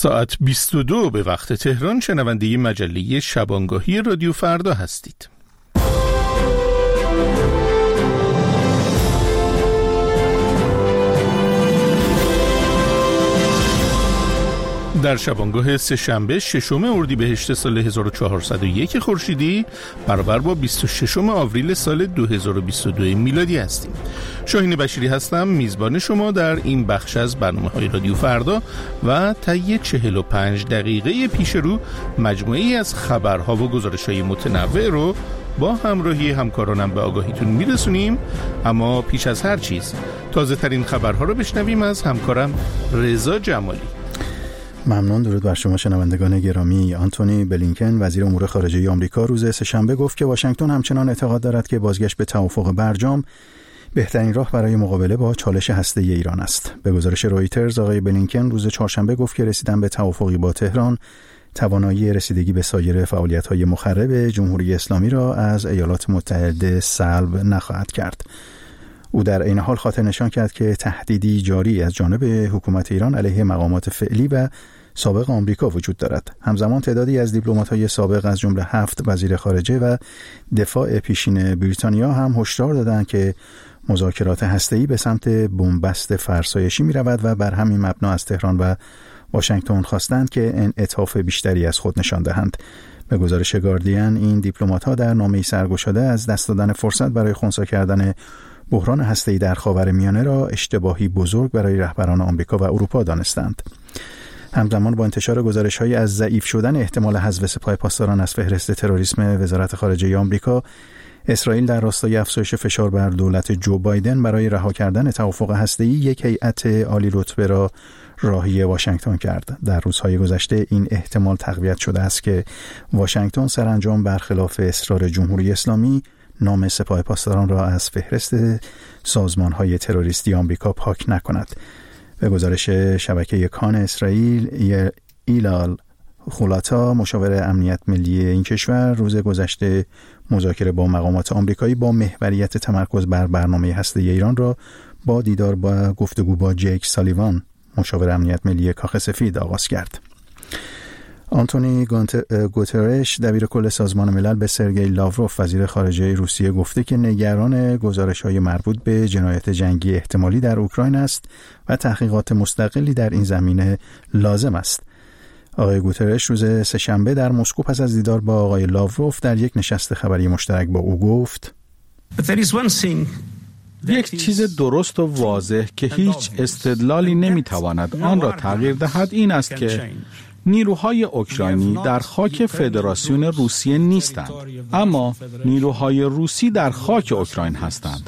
ساعت 22 به وقت تهران شنونده مجله شبانگاهی رادیو فردا هستید. در شبانگاه سه‌شنبه 6 اردیبهشت سال 1401 خورشیدی برابر با 26 آوریل سال 2022 میلادی هستیم. شاهین بشیری هستم، میزبان شما در این بخش از برنامه‌های رادیو فردا و طی 45 دقیقه پیش رو مجموعه‌ای از خبرها و گزارش‌های متنوع رو با همراهی همکارانم به آگاهیتون میرسونیم. اما پیش از هر چیز تازه ترین خبرها رو بشنویم از همکارم رضا جمالی. ممنون. درود بر شما شنوندگان گرامی. آنتونی بلینکن وزیر امور خارجه آمریکا روز سه‌شنبه گفت که واشنگتن همچنان اعتقاد دارد که بازگشت به توافق برجام بهترین راه برای مقابله با چالش هسته‌ای ایران است. به گزارش رویترز آقای بلینکن روز چهارشنبه گفت که رسیدن به توافقی با تهران توانایی رسیدگی به سایر فعالیت‌های مخرب جمهوری اسلامی را از ایالات متحده سلب نخواهد کرد. او در این حال خاطر نشان کرد که تهدیدی جاری از جانب حکومت ایران علیه مقامات فعلی و سابق آمریکا وجود دارد. همزمان تعدادی از دیپلمات‌های سابق از جمله 7 وزیر خارجه و دفاع پیشین بریتانیا هم هشدار دادند که مذاکرات هسته‌ای به سمت بنبست فرسایشی می‌رود و بر همین مبنا از تهران و واشنگتن خواستند که انعطاف بیشتری از خود نشان دهند. به گزارش گاردین این دیپلمات‌ها در نامه‌ای سرگشاده از دست دادن فرصت برای خنثی کردن بحران هسته‌ای در خاورمیانه را اشتباهی بزرگ برای رهبران آمریکا و اروپا دانستند. همزمان با انتشار گزارش‌هایی از ضعیف شدن احتمال حذف سپاه پاسداران از فهرست تروریسم وزارت خارجه آمریکا، اسرائیل در راستای افزایش فشار بر دولت جو بایدن برای رها کردن توافق هسته‌ای یک هیئت عالی رتبه را راهی واشنگتن کرد. در روزهای گذشته این احتمال تقویت شده است که واشنگتن سرانجام برخلاف اصرار جمهوری اسلامی نام سپاه پاسداران را از فهرست سازمان‌های تروریستی آمریکا پاک نکند. به گزارش شبکه کان اسرائیل، ایلال خولاتا مشاور امنیت ملی این کشور روز گذشته مذاکره با مقامات آمریکایی با محوریت تمرکز بر برنامه هسته‌ای ایران را با دیدار با گفتگو با جیک سالیوان مشاور امنیت ملی کاخ سفید آغاز کرد. آنتونی گوترش دبیر کل سازمان ملل به سرگئی لاوروف وزیر خارجه روسیه گفته که نگران گزارش‌های مربوط به جنایت جنگی احتمالی در اوکراین است و تحقیقات مستقلی در این زمینه لازم است. آقای گوترش روز سه‌شنبه در مسکو پس از دیدار با آقای لاوروف در یک نشست خبری مشترک با او گفت: یک چیز درست و واضح که هیچ استدلالی نمیتواند آن را تغییر دهد این است که نیروهای اوکراینی در خاک فدراسیون روسیه نیستند، اما نیروهای روسی در خاک اوکراین هستند.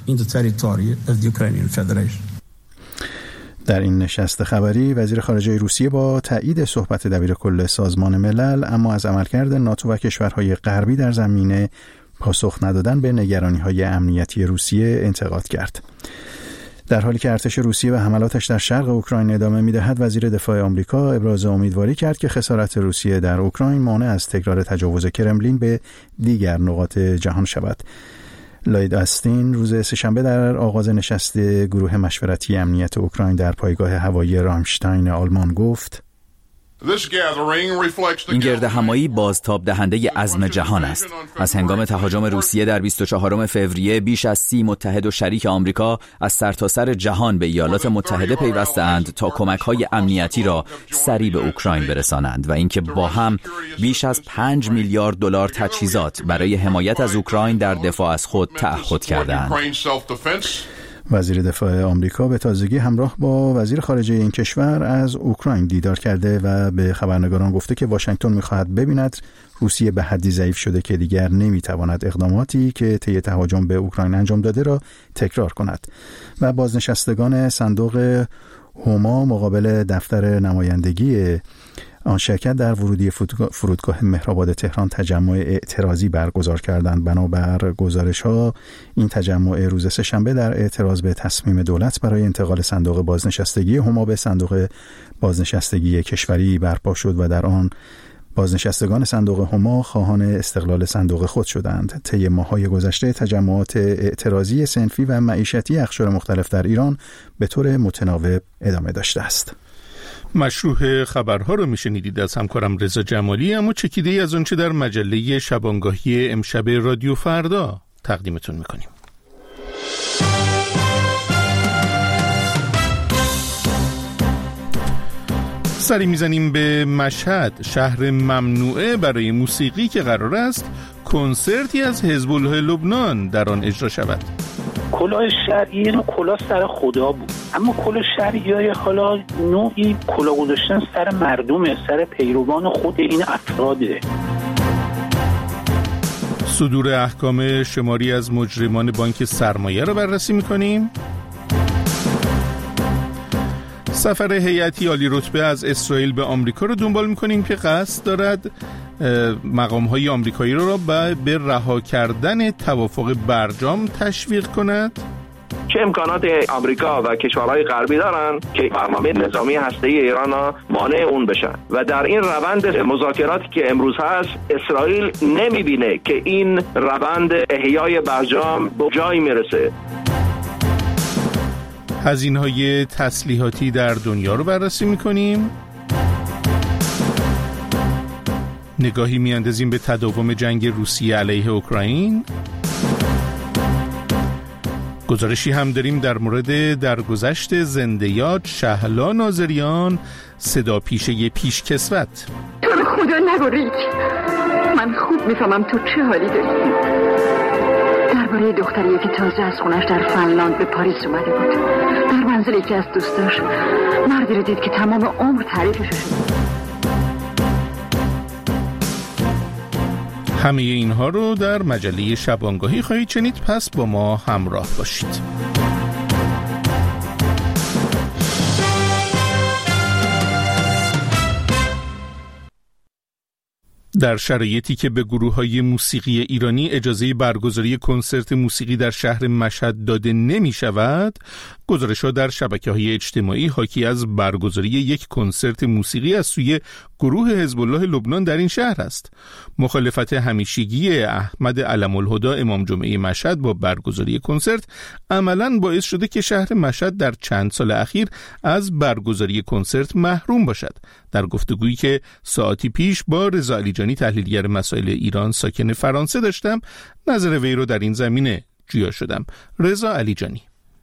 در این نشست خبری وزیر خارجه روسیه با تایید صحبت دبیر کل سازمان ملل اما از عملکرد ناتو و کشورهای غربی در زمینه پاسخ ندادن به نگرانی‌های امنیتی روسیه انتقاد کرد. در حالی که ارتش روسیه و حملاتش در شرق اوکراین ادامه می‌دهد، وزیر دفاع آمریکا ابراز امیدواری کرد که خسارات روسیه در اوکراین مانع از تکرار تجاوز کرملین به دیگر نقاط جهان شود. لوید استین روز سه‌شنبه در آغاز نشست گروه مشورتی امنیت اوکراین در پایگاه هوایی رامشتاین آلمان گفت: این گردهمایی بازتاب دهنده عزم جهان است. از هنگام تهاجم روسیه در 24 فوریه بیش از 30 متحد و شریک آمریکا از سرتاسر جهان به ایالات متحده پیوسته‌اند تا کمک‌های امنیتی را سریع به اوکراین برسانند و اینکه با هم بیش از 5 میلیارد دلار تجهیزات برای حمایت از اوکراین در دفاع از خود تعهد کردند. وزیر دفاع آمریکا به تازگی همراه با وزیر خارجه این کشور از اوکراین دیدار کرده و به خبرنگاران گفته که واشنگتن می‌خواهد ببیند روسیه به حدی ضعیف شده که دیگر نمی‌تواند اقداماتی که طی تهاجم به اوکراین انجام داده را تکرار کند و بازنشستگان صندوق هوما مقابل دفتر نمایندگی آن شرکت در ورودی فرودگاه مهرآباد تهران تجمع اعتراضی برگزار کردند. بنابر گزارش‌ها این تجمع روز سه‌شنبه در اعتراض به تصمیم دولت برای انتقال صندوق بازنشستگی هما به صندوق بازنشستگی کشوری برپا شد و در آن بازنشستگان صندوق هما خواهان استقلال صندوق خود شدند. طی ماه‌های گذشته تجمعات اعتراضی صنفی و معیشتی اقشار مختلف در ایران به طور متناوب ادامه داشته است. مشروح خبرها رو میشنیدید از همکارم رضا جمالی، اما چکیده ای از آنچه در مجله شبانگاهی امشب رادیو فردا تقدیمتون میکنیم. سری میزنیم به مشهد، شهر ممنوعه برای موسیقی که قرار است کنسرتی از حزب الله لبنان در آن اجرا شود. کلاه شرعی و کلاه سر خدا بود، اما کلاه شرعی حالا نوعی کلاه گذاشتن سر مردمه، سر پیروان خود این افراده. صدور احکام شماری از مجرمان بانک سرمایه را بررسی میکنیم. سفر هیئتی عالی رتبه از اسرائیل به آمریکا رو دنبال میکنیم که قصد دارد مقام‌های آمریکایی را به رها کردن توافق برجام تشویق کند. چه امکانات آمریکا و کشورهای غربی دارن که برنامه نظامی هسته‌ای ایران را مانع اون بشن و در این روند مذاکراتی که امروز هست اسرائیل نمیبینه که این روند احیای برجام به جایی میرسه. هزینه‌های تسلیحاتی در دنیا رو بررسی میکنیم. نگاهی میاندازیم به تداوم جنگ روسیه علیه اوکراین. گزارشی هم داریم در مورد درگذشت زنده یاد شهلا ناظریان، صدا پیشه پیشکسوت. تو رو خدا نگو، من خوب میفهمم تو چه حالی داری. درباره دختری که تازه از خونش در فنلاند به پاریس اومده بود، در منزل یکی از دوستاش مردی رو دید که تمام عمر تعریفش شد. همه اینها رو در مجله شبانگاهی خواهید شنید، پس با ما همراه باشید. در شرایطی که به گروه‌های موسیقی ایرانی اجازه برگزاری کنسرت موسیقی در شهر مشهد داده نمی شود، گزارش‌ها در شبکه‌های اجتماعی حاکی از برگزاری یک کنسرت موسیقی از سوی گروه حزب الله لبنان در این شهر است. مخالفت همیشگی احمد علم‌الهدی امام جمعه مشهد با برگزاری کنسرت عملاً باعث شده که شهر مشهد در چند سال اخیر از برگزاری کنسرت محروم باشد. در گفتگویی که ساعتی پیش با رضا علیجانی تحلیلگر مسائل ایران ساکن فرانسه داشتم، نظر وی رو در این زمینه جویا شدم. رضا علیجانی: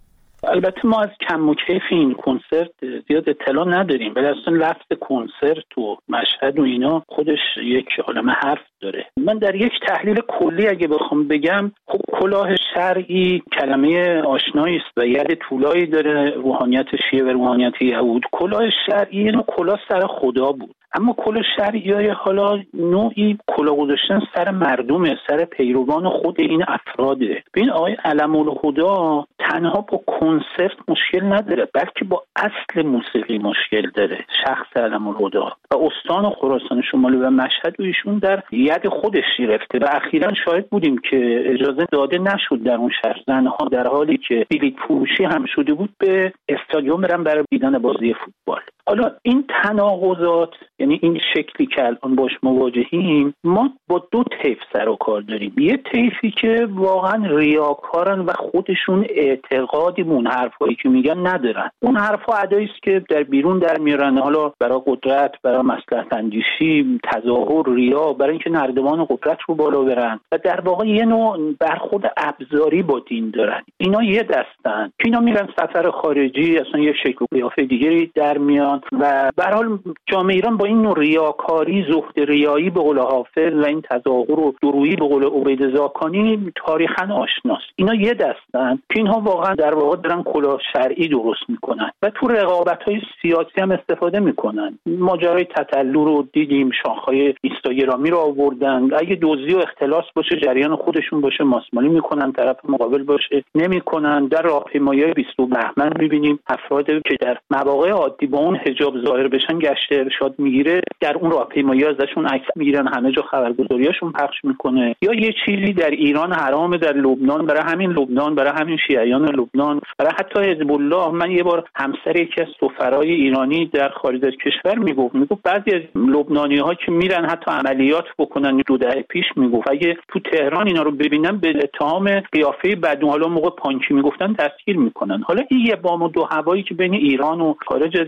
البته ما از کم و کیف این کنسرت زیاد اطلاع نداریم، ولی اصلا لفظ کنسرت و مشهد و اینا خودش یک عالمه حرف داره. من در یک تحلیل کلی اگه بخوام بگم، خب کلاه شرعی کلمه آشنایی است و ید طولایی داره، روحانیت شیعه و روحانیت یهود. کلاه شرعی اینو کلاه سر خدا بود، اما کلاه شرعی حالا نوعی کلاه گذاشتن سر مردمه، سر پیروان خود این افراده. ببین آقای علم‌الهدی تنها با کنسرت مشکل نداره، بلکه با اصل موسیقی مشکل داره. شخص علم‌الهدی و استان خراسان شمالی و مشهد و ایشون در ید خودش گرفته و اخیراً شاهد بودیم که اجازه داده نشد در اون شهر زنها در حالی که بلیط فروشی هم شده بود به استادیوم برن برای دیدن بازی فوتبال. حالا این تناقضات، یعنی این شکلی که الان باش مواجهیم، ما با دو طیف سر و کار داریم. یه طیفی که واقعا ریاکارن و خودشون اعتقادی به اون حرفایی که میگن ندارن. اون حرفا ادایی است که در بیرون در میارن، حالا برای قدرت، برای مصلحت اندیشی، تظاهر، ریا، برای اینکه نردبان قدرت رو بالا برن و در واقع یه نوع برخورد ابزاری با دین دارن. اینا یه دستن که اینا میرن سفر خارجی، اصلا یه شکل و قیافه دیگری در میان و به هر حال جامعه ایران با این نوع ریاکاری، زهد ریایی به قول حافظ و این تظاهر و درویی به قول عبید زاکانی تاریخاً آشناست. اینا یه دستن که اینها واقعا در واقع دارن کلاه شرعی درست میکنن و تو رقابت‌های سیاسی هم استفاده میکنن. ماجرای تتلو رو دیدیم، شاخهای اینستاگرامی رو آوردن، اگه دزدی و اختلاس باشه جریان خودشون باشه ماسمالی میکنن، طرف مقابل باشه نمیکنن. در راهپیمایی 20 بهمن میبینیم افرادی که در مواقع عادی با اون حجاب ظاهر بشن گشت ارشاد میگیره، در اون راهپیمایی ازشون عکس میگیرن، همه جا خبرگزاریاشون پخش میکنه. یا یه چیزی در ایران حرام، در لبنان، برای همین لبنان، برای همین شیعیان لبنان، برای حتی حزب الله. من یه بار همسر یکی از سفرای ایرانی در خارج از کشور میگفت بعضی از لبنانی‌ها که میرن حتی عملیات بکنن 2 دهه پیش، میگفت اگه تو تهران اینا رو ببینن به اتهام قیافه بدون، حالا موقع پانکی میگفتن، دستگیر میکنن. حالا این یه بام و دو هوایی که بین ایران و خارج از ایران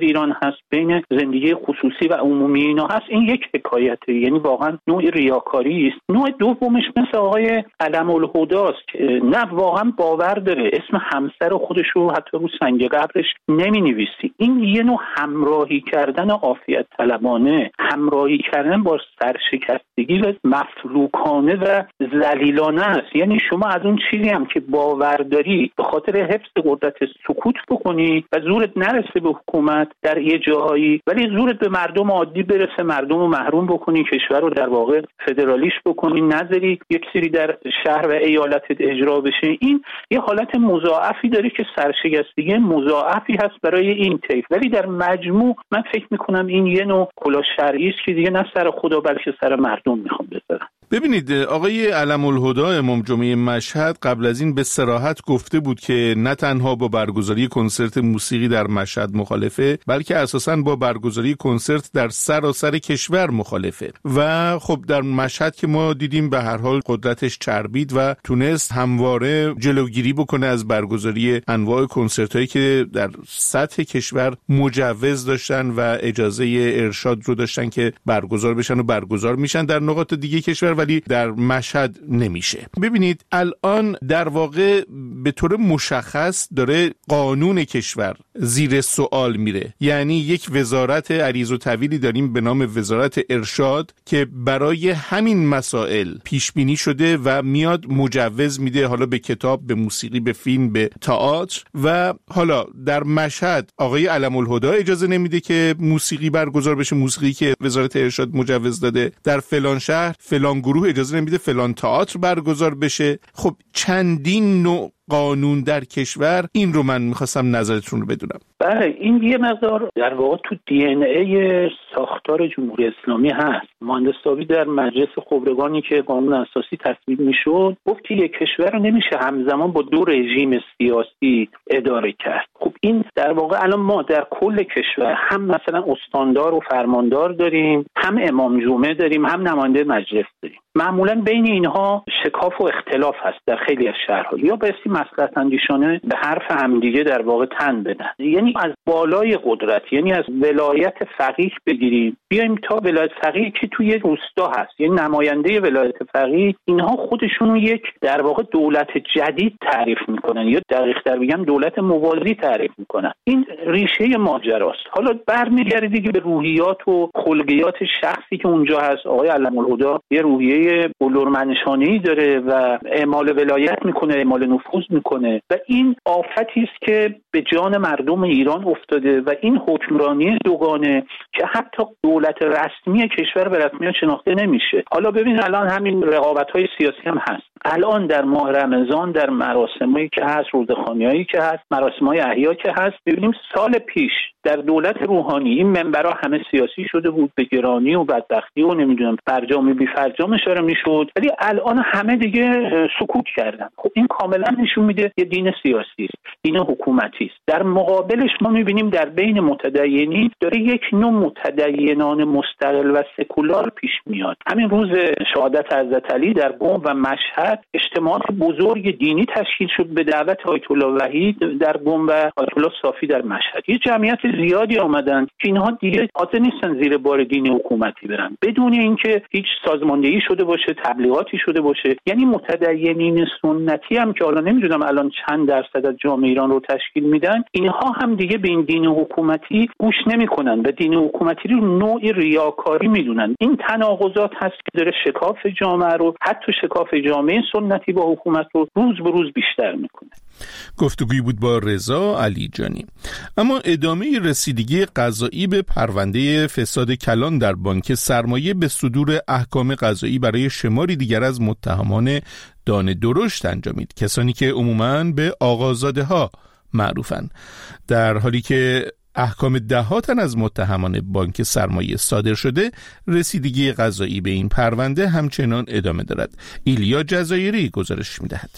هست، بین زندگی خصوصی و عمومی اینا هست، این یک حکایته، یعنی واقعا نوع ریاکاری است. نوع دومش مثل آقای علم الهدی است که نه واقعا باور داره، اسم همسر خودش رو حتی رو سنگ قبرش نمی‌نویسی. این یه نوع همراهی کردن عافیت طلبانه، همراهی کردن با سرشکستگی و مفلوکانه و ذلیلانه است. یعنی شما از اون چیزی هم که باور داری به خاطر حفظ قدرت سکوت بکنی و زورت نرسه به حکومت در یه جاهایی، ولی زورت به مردم عادی برسه، مردم رو محروم بکنی، کشور رو در واقع فدرالیش بکنی، نذاری یک سری در شهر و ایالتت اجرا بشه. این یه حالت مضاعفی داره که سرشکستگی مضاعفی هست برای این طیف، ولی در مجموع من فکر میکنم این یه نوع کلاه شرعی است که دیگه نه سر خدا بلکه سر مردم میخوام بذارن. ببینید آقای علم الهدی امام جمعه مشهد قبل از این به صراحت گفته بود که نه تنها با برگزاری کنسرت موسیقی در مشهد مخالفه، بلکه اساساً با برگزاری کنسرت در سراسر کشور مخالفه. و خب در مشهد که ما دیدیم به هر حال قدرتش چربید و تونست همواره جلوگیری بکنه از برگزاری انواع کنسرتایی که در سطح کشور مجوز داشتن و اجازه ارشاد رو داشتن که برگزار بشن و برگزار میشن در نقاط دیگه کشور، ولی در مشهد نمیشه. ببینید الان در واقع به طور مشخص داره قانون کشور زیر سوال میره. یعنی یک وزارت عریض و طویلی داریم به نام وزارت ارشاد که برای همین مسائل پیش بینی شده و میاد مجوز میده، حالا به کتاب، به موسیقی، به فیلم، به تئاتر. و حالا در مشهد آقای علم الهدی اجازه نمیده که موسیقی برگزار بشه، موسیقی که وزارت ارشاد مجوز داده. در فلان شهر فلان گروه اجازه نمیده فلان تئاتر برگزار بشه. خب چندین نوع قانون در کشور، این رو من میخواستم نظرتون رو بدونم. بله، این یه مقدار در واقع تو دی ان ای ساختار جمهوری اسلامی هست. مهندس صابی در مجلس خبرگانی که قانون اساسی تصویب میشد گفت که یک کشور رو نمیشه همزمان با دو رژیم سیاسی اداره کرد. خب این در واقع الان ما در کل کشور هم مثلا استاندار و فرماندار داریم، هم امام جمعه داریم، هم نماینده مجلس داریم. معمولا بین اینها شکاف و اختلاف هست در خیلی از شهرها، یا بایستی مصلحت اندیشانه به حرف همدیگه در واقع تن بدن. یعنی از بالای قدرت، یعنی از ولایت فقیه بگیریم بیایم تا ولایت فقیه که توی روستا هست، یعنی نماینده ولایت فقیه، اینها خودشون یک در واقع دولت جدید تعریف میکنن، یا دقیق‌تر بگم دولت موازی تعریف میکنن. این ریشه ماجراست. حالا برمیگرده دیگه به روحیات و خلقیات شخصی که اونجا هست. آقای علم الهدی یه روحیه بلورمنشانه‌ای داره و اعمال ولایت میکنه، اعمال نفوذ میکنه و این آفتی است که به جان مردم ایران افتاده و این حکمرانی دوگانه که حتی دولت رسمی کشور به رسمیت شناخته نمیشه. حالا ببین الان همین رقابت‌های سیاسی هم هست. الان در ماه رمضان در مراسمایی که هست، روزخوانیایی که هست، مراسم‌های احیا که هست، ببینیم سال پیش در دولت روحانی این منبرها همه سیاسی شده بود، به گرانی و بدبختی و نمیدونم فرجام بی فرجام اشاره میشد، ولی الان همه دیگه سکوت کردن. خب این کاملا نشون میده یه دین سیاسی است، دین حکومتی است. در مقابلش ما میبینیم در بین متدینین داره یک نوع متدینان مستقل و سکولار پیش میاد. همین روز شهادت حضرت علی در قم و مشهد اجتماعات بزرگ دینی تشکیل شد به دعوت آیت الله وحید در قم و آیت الله صافی در مشهد. یه جمعیت زیادی آمدن که اینها دیگه حاضر نیستن زیر بار دین حکومتی برن، بدون اینکه هیچ سازماندهی شده باشه، تبلیغاتی شده باشه. یعنی متدینین سنتی هم که حالا نمیدونم الان چند درصد از جامعه ایران رو تشکیل میدن، اینها هم دیگه به این دین حکومتی گوش نمیکنن و دین حکومتی رو نوعی ریاکاری میدونن. این تناقضات هست که داره شکاف جامعه رو، حتی شکاف جامعه سنتی با حکومت رو روز به روز بیشتر میکنه. گفتگویی بود با رضا علیجانی. اما ادامه رسیدگی قضایی به پرونده فساد کلان در بانک سرمایه به صدور احکام قضایی برای شماری دیگر از متهمان دانه درشت انجامید، کسانی که عموماً به آقازاده ها معروفن، در حالی که احکام ده‌ها تن از متهمان بانک سرمایه صادر شده. رسیدگی قضایی به این پرونده همچنان ادامه دارد. ایلیا جزایری گزارش می‌دهد.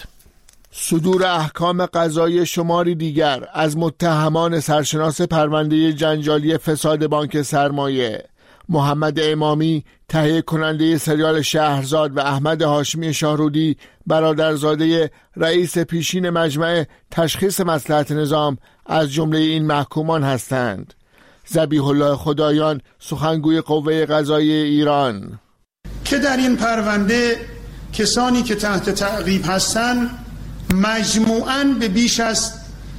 صدور احکام قضایی شماری دیگر از متهمان سرشناس پرونده جنجالی فساد بانک سرمایه، محمد امامی تهیه کننده سریال شهرزاد و احمد هاشمی شاهرودی برادرزاده رئیس پیشین مجمع تشخیص مصلحت نظام از جمله این محکومان هستند. ذبیح الله خدایان سخنگوی قوه قضاییه ایران که در این پرونده کسانی که تحت تعقیب هستند مجموعاً به بیش از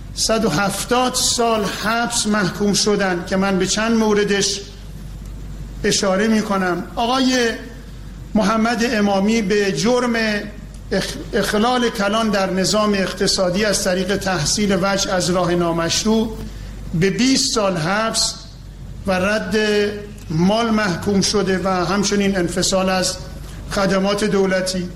170 سال حبس محکوم شدند که من به چند موردش اشاره می کنم. آقای محمد امامی به جرم اخلال کلان در نظام اقتصادی از طریق تحصیل وجه از راه نامشروع به 20 سال حبس و رد مال محکوم شده و همچنین انفصال از خدمات دولتی.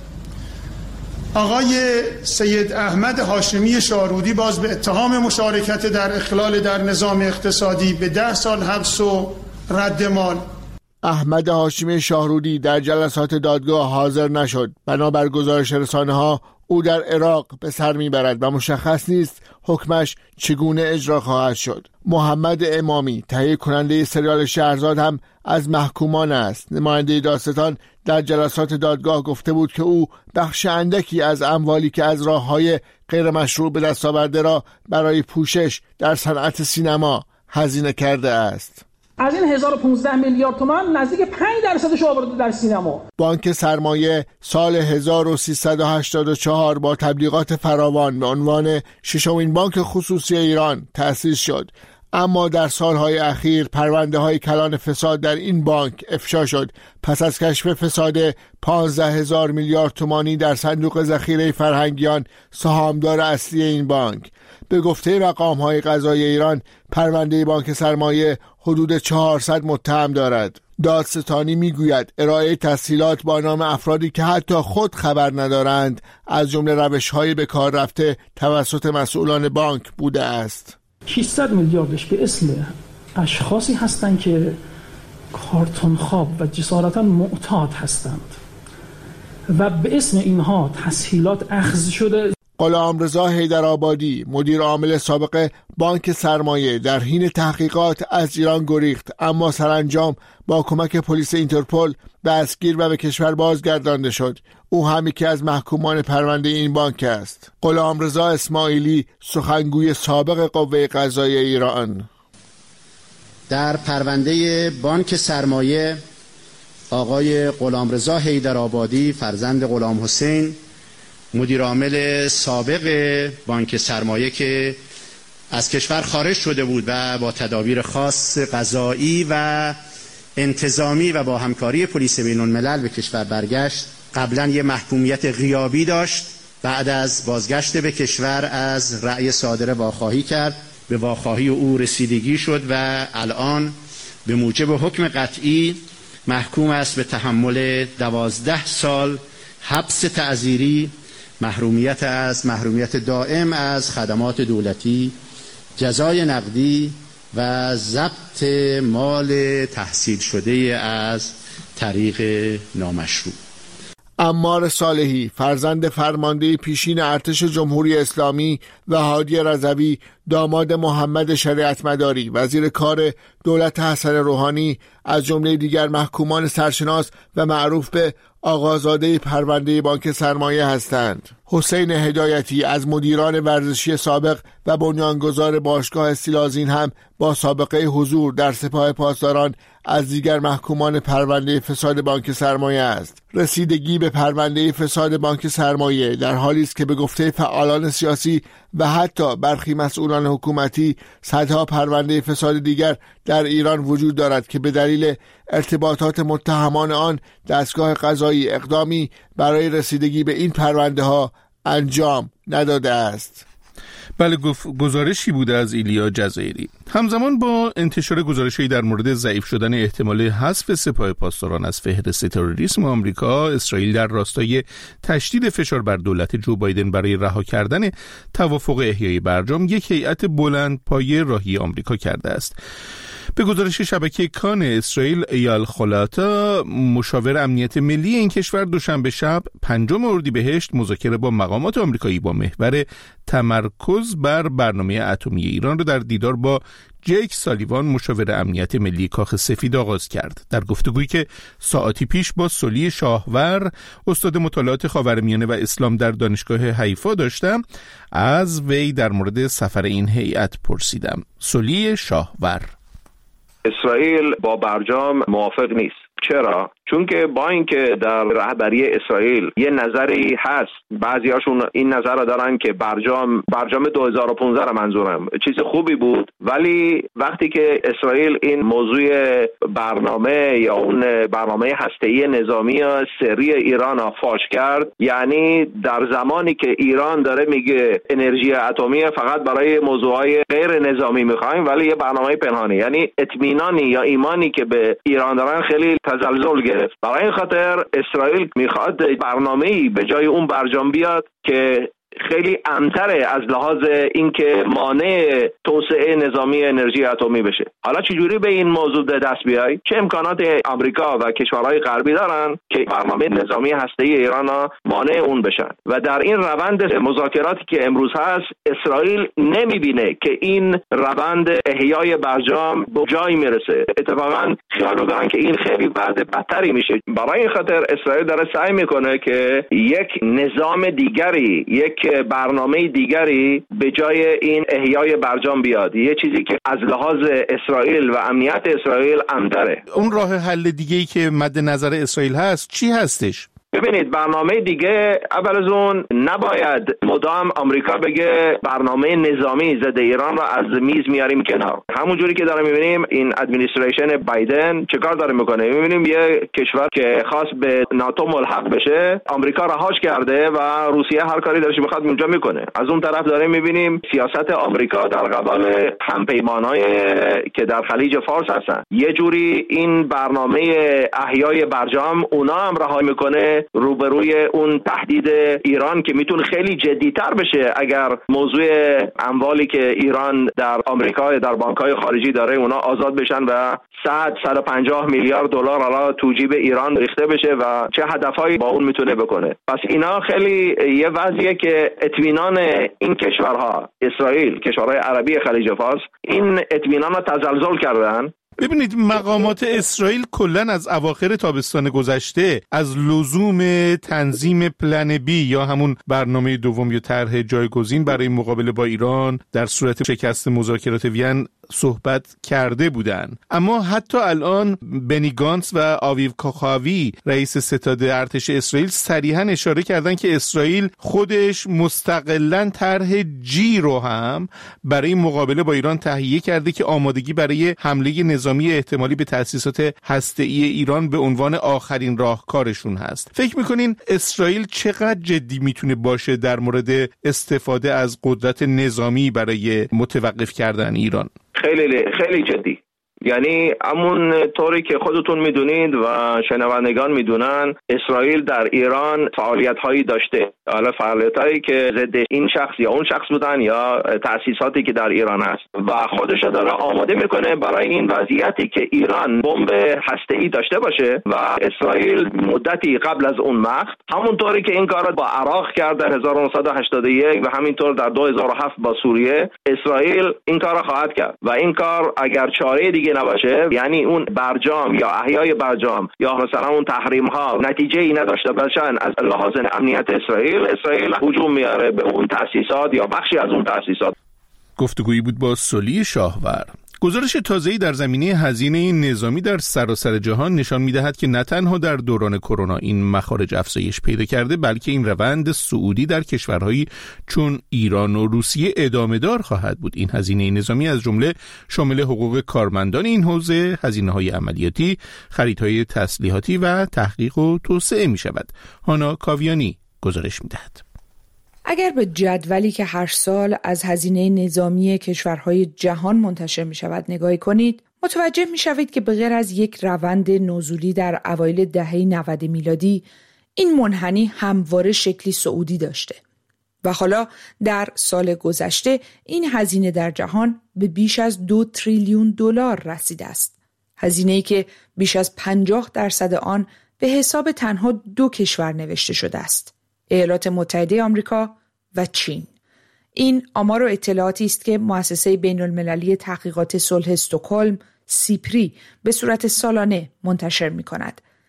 آقای سید احمد هاشمی شاهرودی باز به اتهام مشارکت در اخلال در نظام اقتصادی به 10 سال حبس و رد مال. احمد هاشمی شاهرودی در جلسات دادگاه حاضر نشد. بنابر گزارش رسانه‌ها او در عراق به سر میبرد و مشخص نیست حکمش چگونه اجرا خواهد شد. محمد امامی تهیه کننده سریال شهرزاد هم از محکومان است. نماینده دادستان در جلسات دادگاه گفته بود که او بخش اندکی از اموالی که از راه‌های غیر مشروع به دست آورده را برای پوشش در صنعت سینما هزینه کرده است. از این 1015 میلیارد تومان نزدیک 5% آورده در سینما. بانک سرمایه سال 1384 با تبلیغات فراوان به عنوان ششمین بانک خصوصی ایران تأسیس شد، اما در سالهای اخیر پرونده‌های کلان فساد در این بانک افشا شد. پس از کشف فساد 15,000 میلیارد تومانی در صندوق ذخیره فرهنگیان، سهامدار اصلی این بانک، به گفته مقام‌های قضایی ایران پرونده بانک سرمایه حدود 400 متهم دارد. دادستانی میگوید ارائه تسهیلات با نام افرادی که حتی خود خبر ندارند از جمله روش‌های به کار رفته توسط مسئولان بانک بوده است. 600 میلیاردش به اسم اشخاصی هستند که کارتون خواب و جسارتا معتاد هستند و به اسم اینها تسهیلات اخذ شده. غلامرضا حیدرآبادی مدیر عامل سابق بانک سرمایه در حین تحقیقات از ایران گریخت، اما سرانجام با کمک پلیس اینترپل دستگیر و به کشور بازگردانده شد. او هم یکی از محکومان پرونده این بانک است. غلامرضا اسماعیلی سخنگوی سابق قوه قضاییه ایران: در پرونده بانک سرمایه آقای غلامرضا حیدرآبادی فرزند غلام حسین مدیر عامل سابق بانک سرمایه که از کشور خارج شده بود و با تدابیر خاص قضایی و انتظامی و با همکاری پلیس بین الملل به کشور برگشت. قبلا یه محکومیت غیابی داشت، بعد از بازگشت به کشور از رأی صادره واخواهی کرد، به واخواهی او رسیدگی شد و الان به موجب حکم قطعی محکوم است به تحمل 12 سال حبس تعزیری، محرومیت دائم از خدمات دولتی، جزای نقدی و ضبط مال تحصیل شده از طریق نامشروع. عمار صالحی فرزند فرمانده پیشین ارتش جمهوری اسلامی و هادی رضوی داماد محمد شریعت مداری وزیر کار دولت حسن روحانی از جمله دیگر محکومان سرشناس و معروف به آقازاده پرونده بانک سرمایه هستند. حسین هدایتی از مدیران ورزشی سابق و بنیانگذار باشگاه سیلازین هم با سابقه حضور در سپاه پاسداران از دیگر محکومان پرونده فساد بانک سرمایه است. رسیدگی به پرونده فساد بانک سرمایه در حالی است که به گفته فعالان سیاسی و حتی برخی مسئولان حکومتی صدها پرونده فساد دیگر در ایران وجود دارد که به دلیل ارتباطات متهمان آن دستگاه قضایی اقدامی برای رسیدگی به این پرونده ها انجام نداده است. بله، گزارشی بوده از ایلیا جزایری. همزمان با انتشار گزارشی در مورد ضعیف شدن احتمال حذف سپاه پاسداران از فهرست تروریسم آمریکا، اسرائیل در راستای تشدید فشار بر دولت جو بایدن برای رها کردن توافق احیای برجام یک هیئت بلندپایه راهی آمریکا کرده است. به گزارش شبکه کان اسرائیل، ایال خلاتا مشاور امنیت ملی این کشور دوشنبه شب 5 اردیبهشت مذاکره با مقامات آمریکایی با محور تمرکز بر برنامه اتمی ایران را در دیدار با جیک سالیوان مشاور امنیت ملی کاخ سفید آغاز کرد. در گفتگویی که ساعتی پیش با سلی شاهور استاد مطالعات خاورمیانه و اسلام در دانشگاه حیفا داشتم، از وی در مورد سفر این هیئت پرسیدم. سلی شاهور: اسرائیل با برجام موافق نیست. چرا؟ چون که با اینکه در رهبری اسرائیل یه نظری هست، بعضیاشون این نظر رو دارن که برجام 2015 رو منظورم چیز خوبی بود، ولی وقتی که اسرائیل این موضوع برنامه یا اون برنامه هسته‌ای نظامی سری ایران رو فاش کرد، یعنی در زمانی که ایران داره میگه انرژی اتمی فقط برای موضوعهای غیر نظامی میخوایم، ولی یه برنامه پنهانی، یعنی اطمینانی یا ایمانی که به ایران دارن خیلی تزلزل گرفت. برای این خاطر اسرائیل میخواد برنامه‌ای به جای اون برجام بیاد که خیلی امتره از لحاظ اینکه مانع توسعه نظامی انرژی اتمی بشه. حالا چجوری به این موضوع دست بیای؟ چه امکانات آمریکا و کشورهای غربی دارن که برنامه نظامی هسته‌ای ایران مانع اون بشن؟ و در این روند مذاکراتی که امروز هست، اسرائیل نمیبینه که این روند احیای برجام به جایی میرسه. اتفاقا خیال دارن که این خیلی بعد بدتری میشه. برای این خاطر اسرائیل داره سعی میکنه که یک نظام دیگری، یک برنامه دیگری به جای این احیای برجام بیاد، یه چیزی که از لحاظ اسرائیل و امنیت اسرائیل امتره. اون راه حل دیگه‌ای که مد نظر اسرائیل هست چی هستش؟ ببینید، برنامه دیگه اول از اون نباید مدام آمریکا بگه برنامه نظامی ضد ایران را از میز میاریم کنار. همون جوری که داریم میبینیم این ادمنستریشن بایدن چه کار داره میکنه. میبینیم یه کشور که خواست به ناتو ملحق بشه، آمریکا رهاش کرده و روسیه هر کاری داره میخواد اونجا میکنه. از اون طرف داریم میبینیم سیاست آمریکا در قبال همپیمانای که در خلیج فارس هستن. یه جوری این برنامه احیای برجام اونا هم رها میکنه روبروی اون تهدید ایران که میتونه خیلی جدی‌تر بشه اگر موضوع اموالی که ایران در آمریکا در بانک‌های خارجی داره اونا آزاد بشن و 150 میلیارد دلار را تو جیب ایران ریخته بشه و چه هدفهایی با اون میتونه بکنه. پس اینا خیلی یه وضعیه که اطمینان این کشورها، اسرائیل، کشورهای عربی خلیج فارس، این اطمینان رو تزلزل کردن. ببینید، مقامات اسرائیل کلن از اواخر تابستان گذشته از لزوم تنظیم پلن بی یا همون برنامه دوم یا طرح جایگزین برای مقابله با ایران در صورت شکست مذاکرات وین صحبت کرده بودند. اما حتی الان بنی گانتز و آویو کاخاوی رئیس ستاد ارتش اسرائیل صریحاً اشاره کردن که اسرائیل خودش مستقلاً طرح جی رو هم برای مقابله با ایران تهیه کرده که آمادگی برای حمله نظامی احتمالی به تأسیسات هسته‌ای ایران به عنوان آخرین راهکارشون هست. فکر میکنین اسرائیل چقدر جدی میتونه باشه در مورد استفاده از قدرت نظامی برای متوقف کردن ایران؟ خیلی جدی. یعنی همون طوری که خودتون میدونید و شنوندگان میدونن، اسرائیل در ایران فعالیت هایی داشته. حالا فعالیت هایی که ضد این شخص یا اون شخص بودن یا تأسیساتی که در ایران هست و خودش داره آماده میکنه برای این وضعیتی که ایران بمب هسته‌ای داشته باشه. و اسرائیل مدتی قبل از اون وقت همون طوری که این کار با عراق کرد در 1981 و همینطور در 2007 با سوریه، اسرائیل این کار خواهد کرد و این کار اگر چاره دیگه نباشه، یعنی اون برجام یا احیای برجام یا مثلا اون تحریم ها نتیجه ای نداشته باشن از لحاظ امنیت اسرائیل هجوم میاره به اون تأسیسات یا بخشی از اون تأسیسات. گفتگویی بود با سلی شاهور. گزارش تازه‌ای در زمینه هزینه نظامی در سراسر جهان نشان می‌دهد که نه تنها در دوران کرونا این مخارج افزایش پیدا کرده، بلکه این روند صعودی در کشورهایی چون ایران و روسیه ادامه دار خواهد بود. این هزینه نظامی از جمله شامل حقوق کارمندان این حوزه، هزینه‌های عملیاتی، خریدهای تسلیحاتی و تحقیق و توسعه می‌شود. هانا کاویانی گزارش می‌دهد. اگر به جدولی که هر سال از هزینه نظامی کشورهای جهان منتشر می شود نگاهی کنید، متوجه می شوید که به غیر از یک روند نزولی در اوایل دهه 90 میلادی، این منحنی همواره شکلی صعودی داشته. و حالا در سال گذشته این هزینه در جهان به بیش از 2 تریلیون دلار رسیده است. هزینه‌ای که بیش از 50% آن به حساب تنها 2 کشور نوشته شده است: ایالات متحده آمریکا و چین. این آمار و اطلاعاتی است که مؤسسه بین‌المللی تحقیقات صلح استکهلم، سیپری، به صورت سالانه منتشر می‌کند.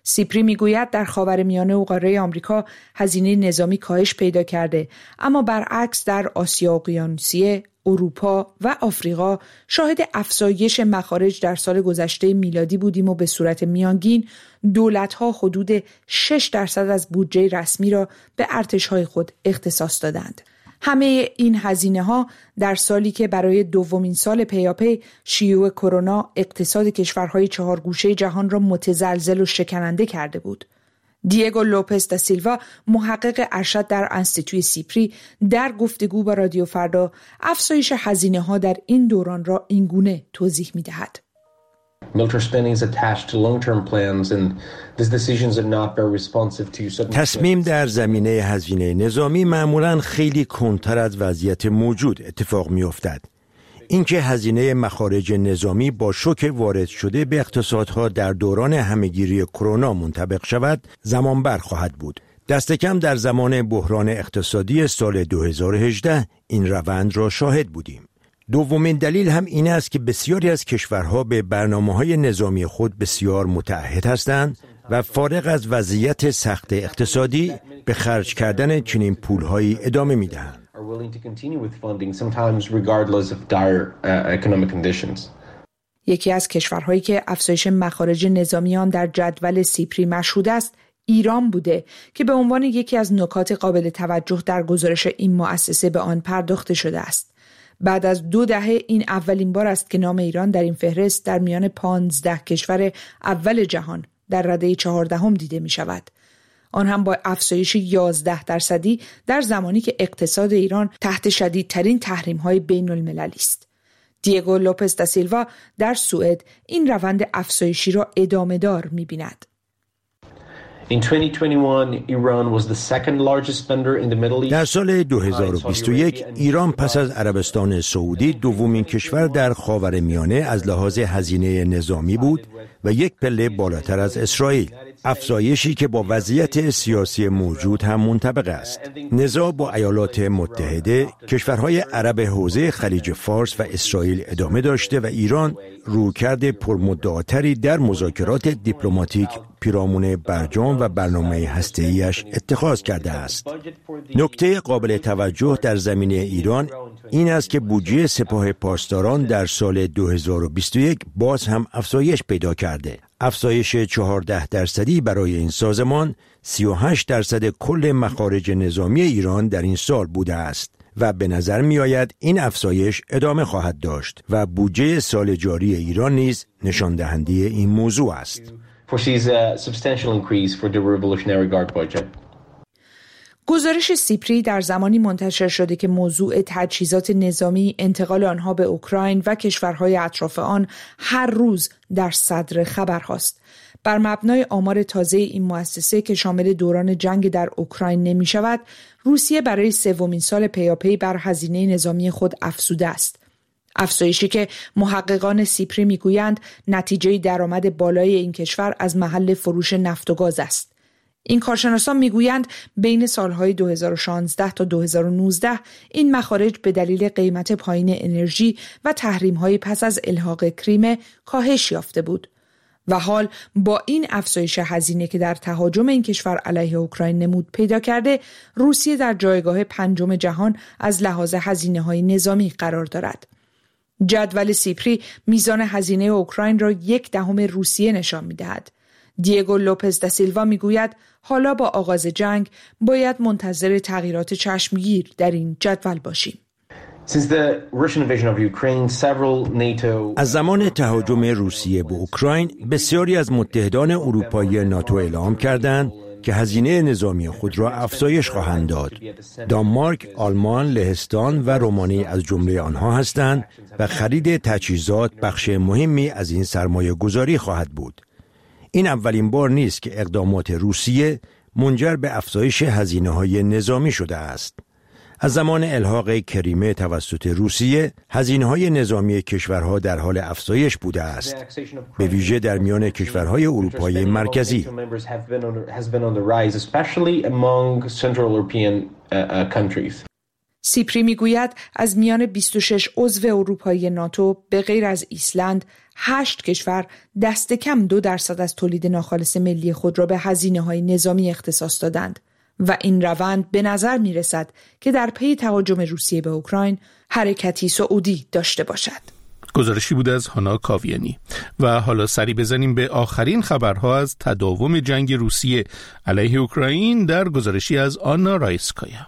سیپری میگوید در خاورمیانه و قاره آمریکا هزینه نظامی کاهش پیدا کرده، اما برعکس در آسیا اقیانوسیه، اروپا و آفریقا شاهد افزایش مخارج در سال گذشته میلادی بودیم و به صورت میانگین دولت‌ها حدود 6% از بودجه رسمی را به ارتش‌های خود اختصاص دادند. همه این هزینه‌ها در سالی که برای دومین سال پیاپی شیوع کرونا اقتصاد کشورهای چهارگوشه جهان را متزلزل و شکننده کرده بود. دیگو لوپز دا سیلوا، محقق ارشد در انستیتوی سیپری، در گفتگو با رادیو فردا افزایش هزینه‌ها در این دوران را اینگونه توضیح می‌دهد. تصمیم در زمینه هزینه نظامی معمولاً خیلی کندتر از وضعیت موجود اتفاق می‌افتد. اینکه هزینه مخارج نظامی با شوک وارد شده به اقتصادها در دوران همهگیری کرونا منطبق شود زمان بر خواهد بود. دست کم در زمان بحران اقتصادی سال 2018 این روند را شاهد بودیم. دومین دلیل هم این است که بسیاری از کشورها به برنامه‌های نظامی خود بسیار متعهد هستند و فارغ از وضعیت سخت اقتصادی به خرج کردن چنین پول‌هایی ادامه می‌دهند. یکی از کشورهایی که افزایش مخارج نظامی آن در جدول سیپری مشهود است، ایران بوده که به عنوان یکی از نکات قابل توجه در گزارش این مؤسسه به آن پرداخته شده است. بعد از 2 دهه این اولین بار است که نام ایران در این فهرست در میان 15 کشور اول جهان در رده 14 دیده می شود. آن هم با افزایش 11% در زمانی که اقتصاد ایران تحت شدیدترین تحریم‌های بین‌المللی است. دیگو لوپز دا سیلوا در سوئد این روند افزایشی را ادامه دار می‌بیند. در سال 2021 ایران پس از عربستان سعودی دومین کشور در خاورمیانه از لحاظ هزینه نظامی بود و یک پله بالاتر از اسرائیل. افزایشی که با وضعیت سیاسی موجود هم منطبق است. نزاع با ایالات متحده، کشورهای عرب حوزه خلیج فارس و اسرائیل ادامه داشته و ایران رویکرد پرمدعاتری در مذاکرات دیپلماتیک پیرامون برجام و برنامه هسته‌ای‌اش اتخاذ کرده است. نکته قابل توجه در زمینه ایران این است که بودجه سپاه پاسداران در سال 2021 باز هم افزایش پیدا کرده. افزایش 14% برای این سازمان 38% کل مخارج نظامی ایران در این سال بوده است و به نظر می آید این افزایش ادامه خواهد داشت و بودجه سال جاری ایران نیز نشان دهنده این موضوع است. گزارش سیپری در زمانی منتشر شده که موضوع تجهیزات نظامی، انتقال آنها به اوکراین و کشورهای اطراف آن هر روز در صدر خبرهاست. بر مبنای آمار تازه این مؤسسه که شامل دوران جنگ در اوکراین نمی شود، روسیه برای 3مین سال پیاپی بر هزینه نظامی خود افزوده است. افزایشی که محققان سیپری میگویند نتیجه درآمد بالای این کشور از محل فروش نفت و گاز است. این کارشناسان میگویند بین سالهای 2016 تا 2019 این مخارج به دلیل قیمت پایین انرژی و تحریم‌های پس از الحاق کریم کاهش یافته بود و حال با این افزایش هزینه که در تهاجم این کشور علیه اوکراین نمود پیدا کرده، روسیه در جایگاه 5 جهان از لحاظ هزینه‌های نظامی قرار دارد. جدول سیپری میزان هزینه اوکراین را 1/10 روسیه نشان می‌دهد. دیگو لوپز دا سیلوا میگوید حالا با آغاز جنگ باید منتظر تغییرات چشمگیر در این جدول باشیم. از زمان تهاجم روسیه به اوکراین بسیاری از متحدان اروپایی ناتو اعلام کردند که هزینه نظامی خود را افزایش خواهند داد. دانمارک، آلمان، لهستان و رومانی از جمله آنها هستند و خرید تجهیزات بخش مهمی از این سرمایه گذاری خواهد بود. این اولین بار نیست که اقدامات روسیه منجر به افزایش هزینه‌های نظامی شده است. از زمان الحاق کریمه توسط روسیه، هزینه‌های نظامی کشورها در حال افزایش بوده است، به ویژه در میان کشورهای اروپای مرکزی. سیپری میگوید از میان 26 عضو اروپایی ناتو به غیر از ایسلند 8 کشور دست کم 2% از تولید ناخالص ملی خود را به هزینه‌های نظامی اختصاص دادند و این روند به نظر می‌رسد که در پی تهاجم روسیه به اوکراین حرکتی سعودی داشته باشد. گزارشی بود از هانا کاویانی. و حالا سری بزنیم به آخرین خبرها از تداوم جنگ روسیه علیه اوکراین در گزارشی از آنا رایسکایا.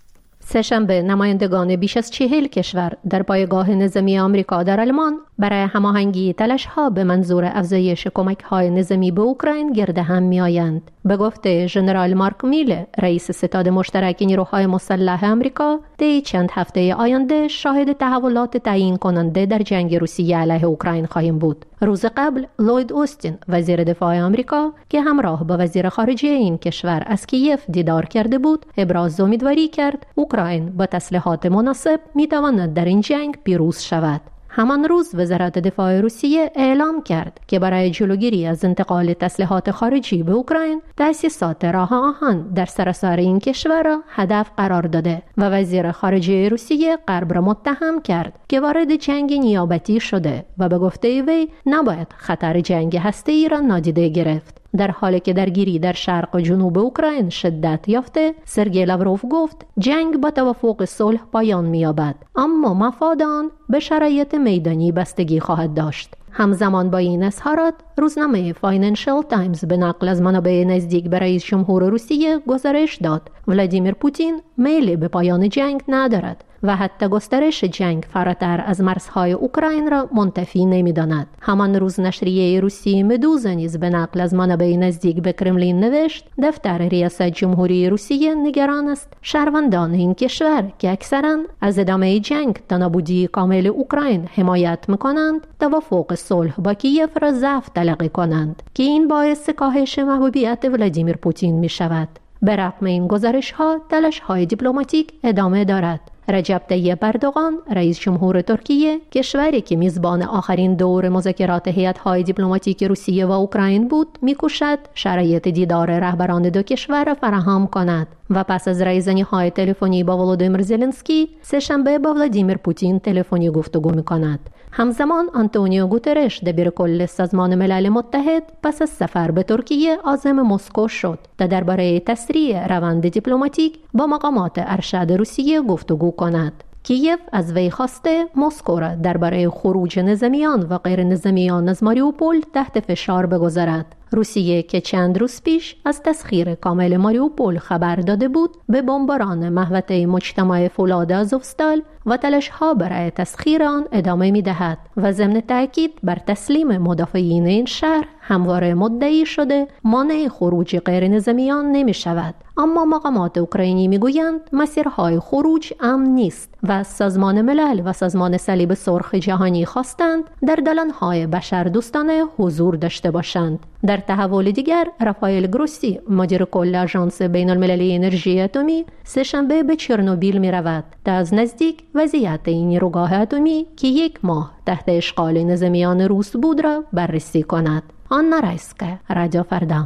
سه‌شنبه نمایندگان بیش از 40 کشور در پایگاه نظامی آمریکا در آلمان برای هماهنگی تلاش‌ها به منظور افزایش کمک‌های نظامی به اوکراین گرد هم می‌آیند. به گفته ژنرال مارک میله، رئیس ستاد مشترک نیروهای مسلح آمریکا، طی چند هفته آینده شاهد تحولات تعیین کننده در جنگ روسیه علیه اوکراین خواهیم بود. روز قبل لوید اوستین، وزیر دفاع آمریکا که همراه با وزیر خارجه این کشور از کیف دیدار کرده بود، ابراز امیدواری کرد اوکراین با تسلیحات مناسب می‌تواند در این جنگ پیروز شود. همان روز وزارت دفاع روسیه اعلام کرد که برای جلوگیری از انتقال تسلیحات خارجی به اوکراین تأسیسات راه آهن در سراسر این کشور را هدف قرار داده و وزیر خارجه روسیه غرب را متهم کرد که وارد جنگ نیابتی شده و به گفته وی نباید خطر جنگ هسته‌ای را نادیده گرفت. در حالی که درگیری در شرق و جنوب اوکراین شدت یافته، سرگئی لاوروف گفت جنگ با توافق صلح پایان می‌یابد، اما مفاد آن به شرایط میدانی بستگی خواهد داشت. همزمان با این اظهارات، روزنامه فاینانشال تایمز به نقل از منابع نزدیک به رئیس جمهور روسیه گزارش داد ولادیمیر پوتین میل به پایان جنگ ندارد و حتی گسترش جنگ فراتر از مرزهای اوکراین را منتفی نمی‌داند. همان روز نشریه روسی مدوزا نیز به نقل از منابع نزدیک به کرملین نوشت دفتر ریاست جمهوری روسیه نگران است شهروندان این کشور که اکثراً از ادامه جنگ تا نابودی کامل اوکراین حمایت می‌کنند توافق صلح با کیف را ضعف تلقی کنند که این باعث کاهش محبوبیت ولادیمیر پوتین می‌شود. برغم این گزارش‌ها، تلاش‌های دیپلماتیک ادامه دارد. رجب طیب اردوغان، رئیس جمهور ترکیه، کشوری که میزبان آخرین دور مذاکرات هیئت‌های دیپلماتیک روسیه و اوکراین بود، می‌کوشد شرایط دیدار رهبران دو کشور را فراهم کند و پس از رایزنی‌های تلفنی با ولودیمیر زلنسکی، سه‌شنبه با ولادیمیر پوتین تلفنی گفتگو می‌کند. همزمان آنتونیو گوترش، دبیرکل سازمان ملل متحد، پس از سفر به ترکیه عازم مسکو شد تا درباره تسریع روند دیپلماتیک با مقامات ارشد روسیه گفتگو کند. کیف از وی خواسته مسکو را درباره خروج نظامیان و غیر نظامیان از ماریوپول تحت فشار بگذارد. روسیه که چند روز پیش از تسخیر کامل ماریوپول خبر داده بود، به بمباران محوطه مجتمع فولاد آزوفستال و تلاش‌ها برای تسخیر آن ادامه می‌دهد و ضمن تأکید بر تسلیم مدافعین این شهر همواره مدعی شده مانع خروج غیر نظامیان نمی‌شود. اما مقامات اوکراینی می‌گویند مسیرهای خروج امن نیست و سازمان ملل و سازمان صلیب سرخ جهانی خواستند در دالان‌های بشردوستانه حضور داشته باشند. در تحول دیگر، رافائل گروسی، مدیر کل آژانس بین‌المللی انرژی اتمی، سه‌شنبه به چرنوبیل می‌رود تا از نزدیک وضعیت این نیروگاه اتمی که 1 ماه تحت اشغال نظامیان روس بود را بررسی کند. آنا رایسکایا، رادیو فردا.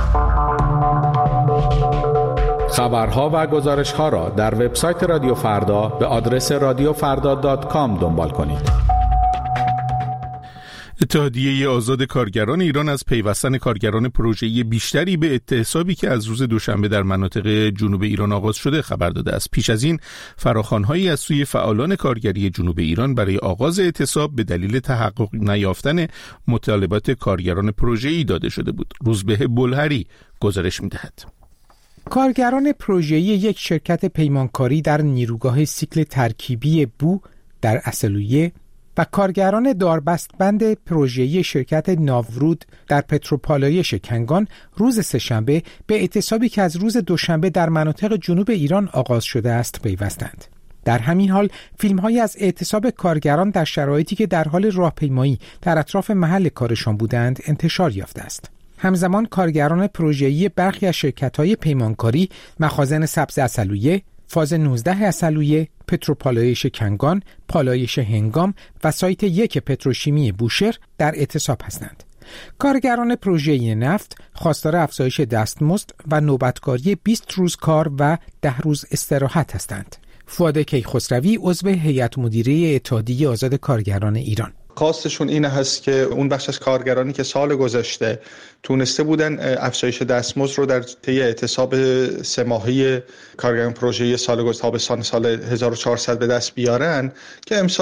خبرها و گزارش‌ها را در وبسایت رادیو فردا به آدرس radiofarda.com دنبال کنید. اتحادیه آزاد کارگران ایران از پیوستن کارگران پروژه‌ای بیشتری به اعتصابی که از روز دوشنبه در مناطق جنوب ایران آغاز شده خبر داده است. پیش از این فراخوان‌هایی از سوی فعالان کارگری جنوب ایران برای آغاز اعتصاب به دلیل تحقق نیافتن مطالبات کارگران پروژه‌ای داده شده بود. روزبه بلهری گزارش می‌دهد. کارگران پروژه‌ای یک شرکت پیمانکاری در نیروگاه سیکل ترکیبی بو در اصلویه و کارگران داربستبند پروژه‌ای شرکت ناورود در پتروپالایش کنگان روز سه‌شنبه به اعتصابی که از روز دوشنبه در مناطق جنوب ایران آغاز شده است پیوستند. در همین حال فیلم‌هایی از اعتصاب کارگران در شرایطی که در حال راهپیمایی در اطراف محل کارشان بودند انتشار یافته است. همزمان کارگران پروژه‌ای برخی از شرکت‌های پیمانکاری مخازن سبز اصلویه، فاز 19 اصلویه، پتروپالایش کنگان، پالایش هنگام و سایت 1 پتروشیمی بوشهر در اعتصاب هستند. کارگران پروژه‌ای نفت خواستار افزایش دستمزد و نوبتگاری 20 روز کار و 10 روز استراحت هستند. فؤاد کیخسروی، عضو هیئت مدیره اتحادیه آزاد کارگران ایران: خاصشون این هست که اون بخش از کارگرانی که سال گذشته تونسته بودن افزایش دستمزد رو در طی اعتصاب 3 ماهه کارگران پروژه سال گذشته سال 1400 به دست بیارن که امسال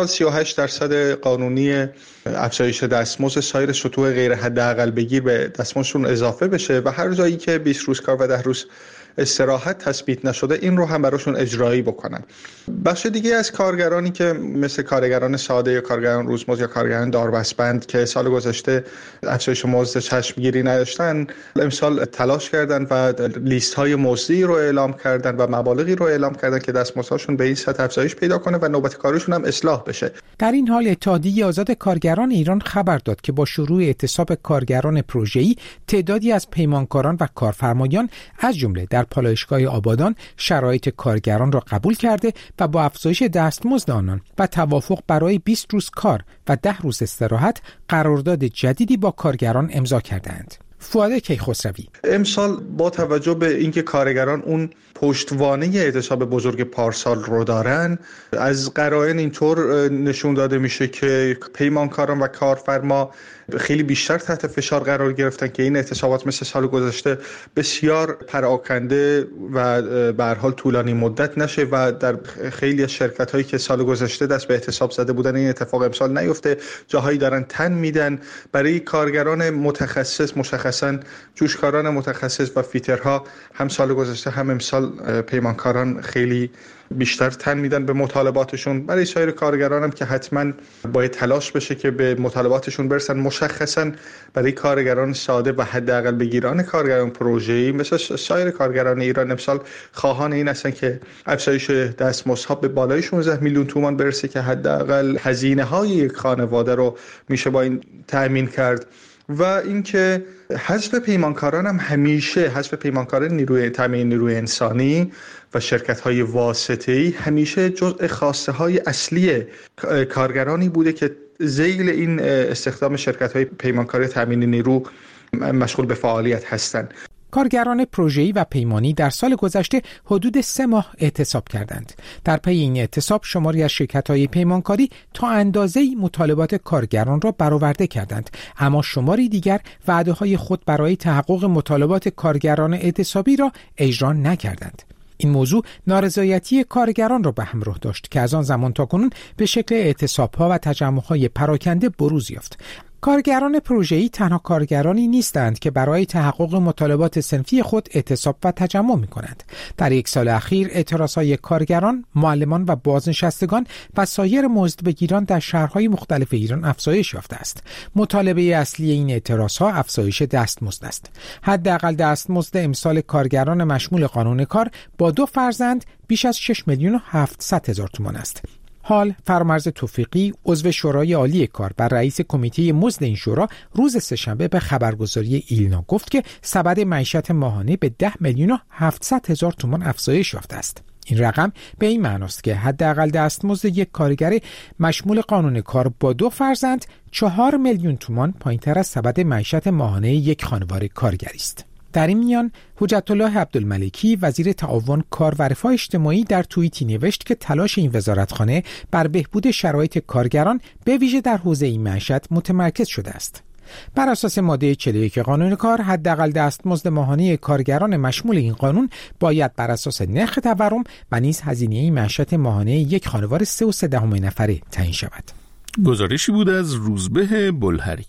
38% قانونی افزایش دستمزد سایر سطوح غیر حداقل بگیر به دستمزدشون اضافه بشه و هر جایی که 20 روز کار و 10 روز استراحت تثبیت نشده این رو هم براشون اجرایی بکنن. بخش دیگه از کارگرانی که مثل کارگران ساده یا کارگران روزمزد یا کارگران داربستبند که سال گذشته افزایش مزد چشمگیری نداشتن امسال تلاش کردن و لیست های مزدی رو اعلام کردن و مبالغی رو اعلام کردن که دستمزدشون به این سطح افزایش پیدا کنه و نوبت کاریشون هم اصلاح بشه. در این حال اتحادیه آزاد کارگران ایران خبر داد که با شروع اعتصاب کارگران پروژه‌ای تعدادی از پیمانکاران و کارفرمایان از جمله در پالایشگاه آبادان شرایط کارگران را قبول کرده و با افزایش دستمزد آنان و توافق برای 20 روز کار و 10 روز استراحت قرارداد جدیدی با کارگران امضا کردند. فؤاد کیخسروی: امسال با توجه به اینکه کارگران اون پشتوانه اعتصاب بزرگ پارسال رو دارن، از قرائن اینطور نشون داده میشه که پیمانکاران و کارفرما خیلی بیشتر تحت فشار قرار گرفتن که این اعتصابات مثل سال گذشته بسیار پراکنده و به هر حال طولانی مدت نشه و در خیلی از شرکت‌هایی که سال گذشته دست به اعتصاب زده بودن این اتفاق امسال نیفته. جاهایی دارن تن میدن. برای کارگران متخصص، مشخصاً جوشکاران متخصص و فیترها، هم سال گذشته هم امسال پیمانکاران خیلی بیشتر تن میدن به مطالباتشون. برای سایر کارگران هم که حتما باید تلاش بشه که به مطالباتشون برسن. مشخصا برای کارگران ساده و حداقل بگیران کارگران پروژه‌ای مثل سایر کارگران ایران امسال خواهان این هستن که افزایش دستمزدها به بالای 16 میلیون تومان برسه که حداقل هزینه‌های یک خانواده رو میشه با این تأمین کرد. و اینکه حذف پیمانکاران هم همیشه، حذف پیمانکاران نیروی تامین نیروی انسانی و شرکت‌های واسطه‌ای همیشه جزء خواسته‌های اصلی کارگرانی بوده که ذیل این استخدام شرکت‌های پیمانکاری تامین نیرو مشغول به فعالیت هستند. کارگران پروژه‌ای و پیمانی در سال گذشته حدود 3 ماه اعتصاب کردند. در پی این اعتصاب شماری از شرکت‌های پیمانکاری تا اندازه‌ای مطالبات کارگران را برآورده کردند، اما شماری دیگر وعده‌های خود برای تحقق مطالبات کارگران اعتصابی را اجرا نکردند. این موضوع نارضایتی کارگران را به همراه داشت که از آن زمان تاکنون به شکل اعتصاب‌ها و تجمع‌های پراکنده بروز یافت. کارگران پروژه‌ای تنها کارگرانی نیستند که برای تحقق مطالبات صنفی خود اعتصاب و تجمع می‌کنند. در 1 سال اخیر اعتراضهای کارگران، معلمان و بازنشستگان و سایر مزدبگیران در شهرهای مختلف ایران افزایش یافته است. مطالبه اصلی این اعتراضها افزایش دستمزد است. حداقل دستمزد امسال کارگران مشمول قانون کار با 2 فرزند بیش از 6,700,000 تومان است. حال فرامرز توفیقی عضو شورای عالی کار و رئیس کمیته مزد این شورا روز سه‌شنبه به خبرگزاری ایلنا گفت که سبد معیشت ماهانه به 10,700,000 تومان افزایش یافته است. این رقم به این معناست که حداقل دستمزد یک کارگر مشمول قانون کار با 2 فرزند 4 میلیون تومان پایین‌تر از سبد معیشت ماهانه یک خانواده کارگری است. در این میان حجت الله عبدالملکی وزیر تعاون کار و رفاه اجتماعی در توییتی نوشت که تلاش این وزارتخانه بر بهبود شرایط کارگران به ویژه در حوزه معیشت متمرکز شده است. بر اساس ماده 41 قانون کار، حداقل دستمزد ماهانه کارگران مشمول این قانون باید بر اساس نرخ تورم و نیز هزینه معیشت ماهانه یک خانواده 3.3 نفره تعیین شود. گزارشی بود از روزبه بلهری.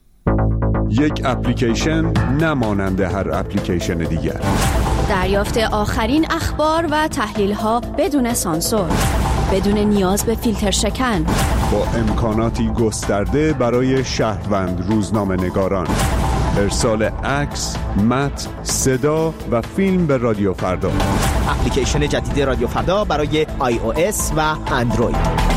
یک اپلیکیشن نمانند هر اپلیکیشن دیگر. دریافت آخرین اخبار و تحلیل‌ها بدون سانسور، بدون نیاز به فیلتر شکن، با امکاناتی گسترده برای شهروند روزنامه‌نگاران. ارسال عکس، متن، صدا و فیلم به رادیو فردا. اپلیکیشن جدید رادیو فردا برای iOS و اندروید.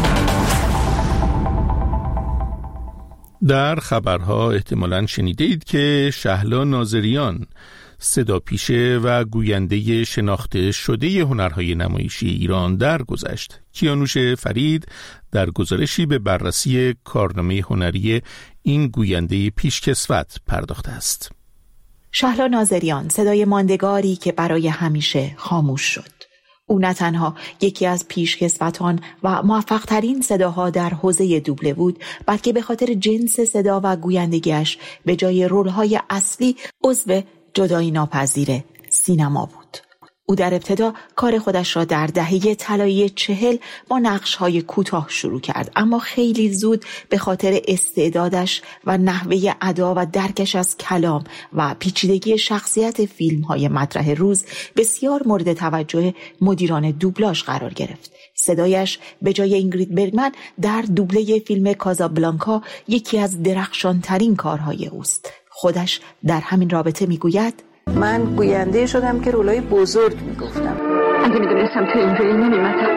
در خبرها احتمالاً شنیدید که شهلا ناظریان، صداپیشه و گوینده شناخته شده هنرهای نمایشی ایران درگذشت. کیانوش فرید در گزارشی به بررسی کارنامه هنری این گوینده پیشکسوت پرداخته است. شهلا ناظریان، صدای ماندگاری که برای همیشه خاموش شد. او نه تنها یکی از پیشکسوتان و موفق‌ترین صداها در حوزه دوبله بود، بلکه به خاطر جنس صدا و گویندگیش به جای رول‌های اصلی عضو جدایی ناپذیر سینما بود. او در ابتدا کار خودش را در دهه طلایی 40 با نقش‌های کوتاه شروع کرد، اما خیلی زود به خاطر استعدادش و نحوه ادا و درکش از کلام و پیچیدگی شخصیت فیلم‌های مطرح روز بسیار مورد توجه مدیران دوبلاژ قرار گرفت. صدایش به جای اینگرید برگمن در دوبله فیلم کازابلانکا یکی از درخشانترین کارهای اوست. خودش در همین رابطه میگوید: من گوینده شدم که رولای بزرگ میگفتم. اگه میدونستم تو اینجایی نمیمدم.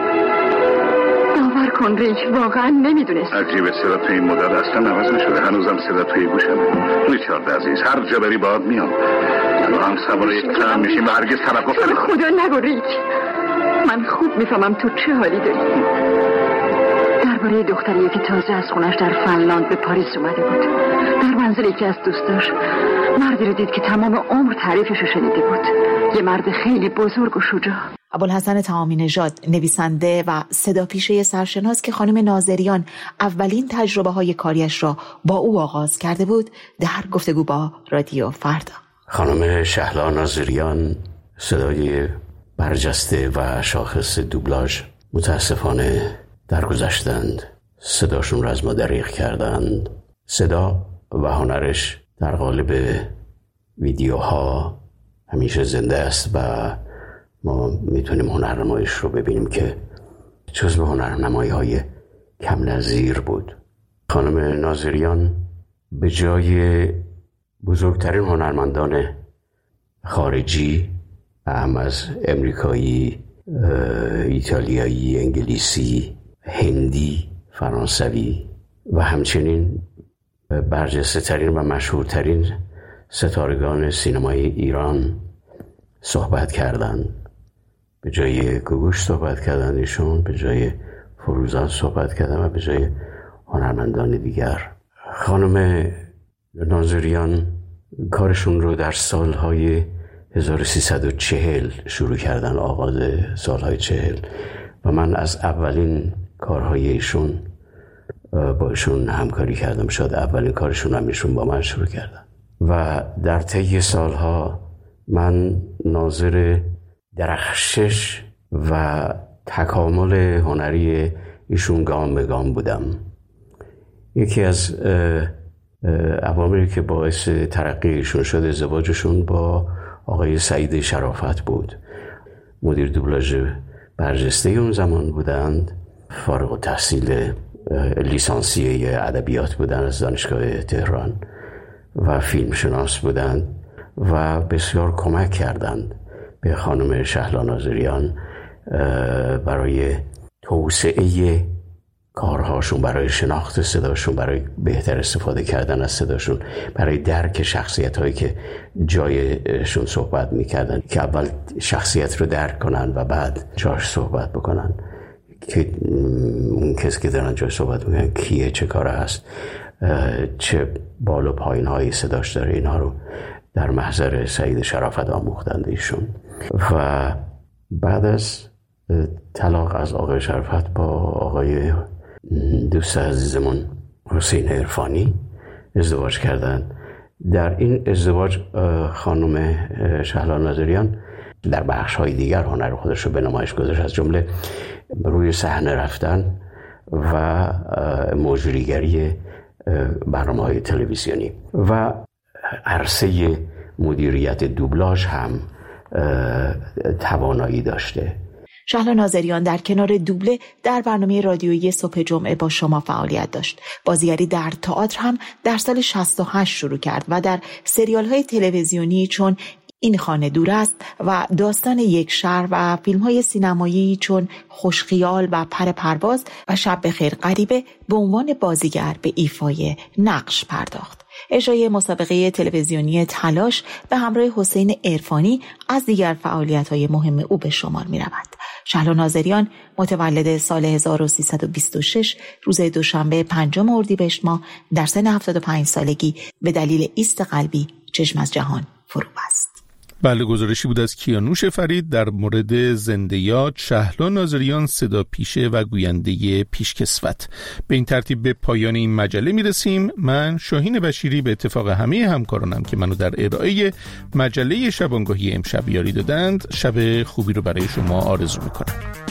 باور کن ریک، واقعا نمیدونستم. عجیبه، صدا تو این مدت اصلا عوض نشده. هنوزم صدا توی گوشمه. ریچارد عزیز، هر جا بری باید میام. ما هم سوار یک ترام میشیم و هرگز توقف نمی‌کنیم. خدا نگو ریک، من خوب میفهمم تو چه حالی داری. درباره دختریه که تازه از خونش در فنلاند به پاریس اومده بود. در منزل یکی از دوستاش مردی رو دید که تمام عمر تعریفش رو شنیده بود. یه مرد خیلی بزرگ و شجاع. ابوالحسن تمامی نژاد، نویسنده و صداپیشه سرشناس که خانم ناظریان اولین تجربه‌های کاریش را با او آغاز کرده بود، در گفتگو با رادیو فردا. خانم شهلا ناظریان صدای برجسته و شاخص دوبلاژ متاسفانه درگذشتند. صداشون را از ما دریغ کردند. صدا و هنرش در قالب ویدیوها همیشه زنده است و ما میتونیم هنرنمایش رو ببینیم که جزو هنرنمایی‌های کم نظیر بود. خانم ناظریان به جای بزرگترین هنرمندان خارجی، اهم از امریکایی، ایتالیایی، انگلیسی، هندی، فرانسوی و همچنین برجسته ترین و مشهورترین ستارگان سینمای ایران صحبت کردند. به جای گوگوش صحبت کردند ایشون، به جای فروزان صحبت کردند و به جای هنرمندان دیگر. خانم ناظریان کارشون رو در سالهای 1340 شروع کردن، آغاز سالهای 40، و من از اولین کارهای ایشون با ایشون همکاری کردم. شاید اولین کارشون هم ایشون با من شروع کردن و در طی سالها من ناظر درخشش و تکامل هنری ایشون گام به گام بودم. یکی از عواملی که باعث ترقی ایشون شد ازدواجشون با آقای سعید شرافت بود. مدیر دوبلاژ برجسته اون زمان بودند، فارغ التحصیل لیسانسیه ادبیات بودند از دانشگاه تهران و فیلمشناس بودند و بسیار کمک کردند به خانم شهلا ناظریان برای توسعه کارهاشون، برای شناخت صداشون، برای بهتر استفاده کردن از صداشون، برای درک شخصیت هایی که جایشون صحبت میکردن، که اول شخصیت رو درک کنن و بعد جاش صحبت بکنن، که اون کسی که دارن جاش صحبت میکنن کیه، چه کاره هست، چه بال و پایین هایی صداش داره. اینها رو در محضر سعید شرافت آموختند ایشون. و بعد از طلاق از آقای شرافت با آقای دوست عزیزمون حسین عرفانی ازدواج کردند. در این ازدواج خانم شهلا ناظریان در بخش‌های دیگر هنر خودش رو به نمایش گذاشت، از جمله روی صحنه رفتن و مجریگری برنامه‌های تلویزیونی و عرصه مدیریت دوبلاژ هم توانایی داشته. شهلا ناظریان در کنار دوبله در برنامه رادیویی صبح جمعه با شما فعالیت داشت. بازیگری در تئاتر هم در سال 68 شروع کرد و در سریال‌های تلویزیونی چون این خانه دور است و داستان یک شهر و فیلم‌های سینمایی چون خوشخیال و پر پرواز و شب بخیر غریبه به عنوان بازیگر به ایفای نقش پرداخت. اجرای مسابقه تلویزیونی تلاش به همراه حسین عرفانی از دیگر فعالیت‌های مهم او به شمار می‌رود. شهلا ناظریان متولد سال 1326 روز دوشنبه 5 اردیبهشت ماه در سن 75 سالگی به دلیل ایست قلبی چشم از جهان فرو بست. بله، گزارشی بود از کیانوش فرید در مورد زنده یاد شهلا ناظریان، صدا پیشه و گوینده پیشکسوت. به این ترتیب به پایان این مجله میرسیم. من شاهین بشیری به اتفاق همه همکارانم که منو در ارائه مجله شبانگاهی امشب یاری دادند، شب خوبی رو برای شما آرزو میکنم.